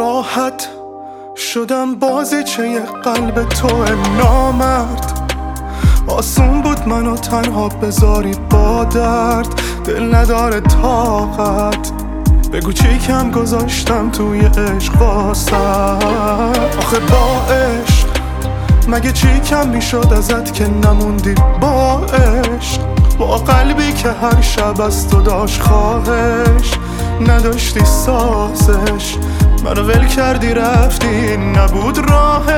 راحت شدم بازیچه یه قلب تو نامرد. آسون بود منو تنها بذاری با درد، دل نداره طاقت. بگو چی کم گذاشتم توی عشق واسه. آخه با عشق مگه چی کم میشد ازت که نموندی با عشق؟ با قلبی که هر شب از تو داشت خواهش، نداشتی سازش، منو ول کردی رفتی نبود راهش.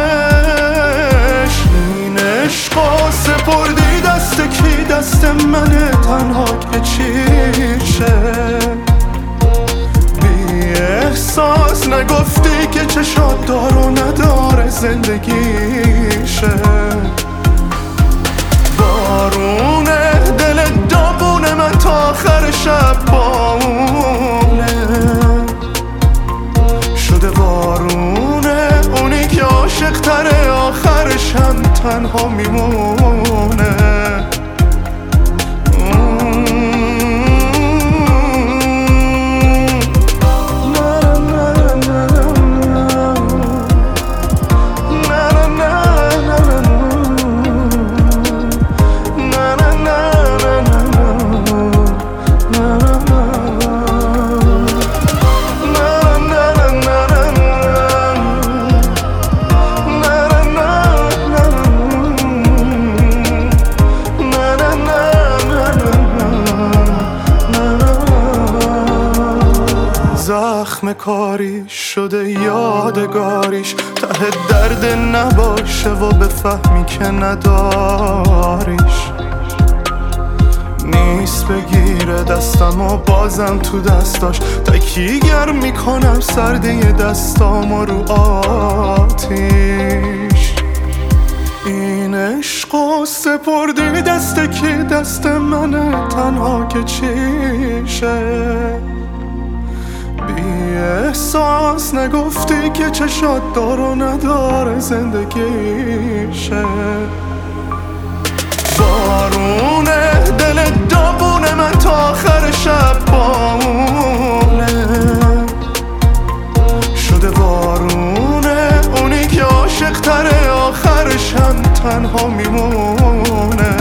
این عشقا سپردی دست کی؟ دست منه تنها که چیشه. بی احساس نگفتی که چشات دار و نداره زندگیشه. بارونه دل داغونه من تا آخر شب بامونه شده. بارونه اونی که عاشق تره آخرش هم تنها میمونه. زخم کاری شده یادگاریش، ته درد نباشه و بفهمی که نداریش. نیست بگیره دستم و بازم تو دستاش تکیگر میکنم سردی دستام رو آتیش. این عشقو سپردی دست کی؟ دست منه تنها که چیشه. بی احساس نگفتی که چشات دار و نداره زندگیشه. بارونه دل داغونه من تا آخر شب بامونه شده. بارونه اونی که عاشق تره آخرش هم تنها میمونه.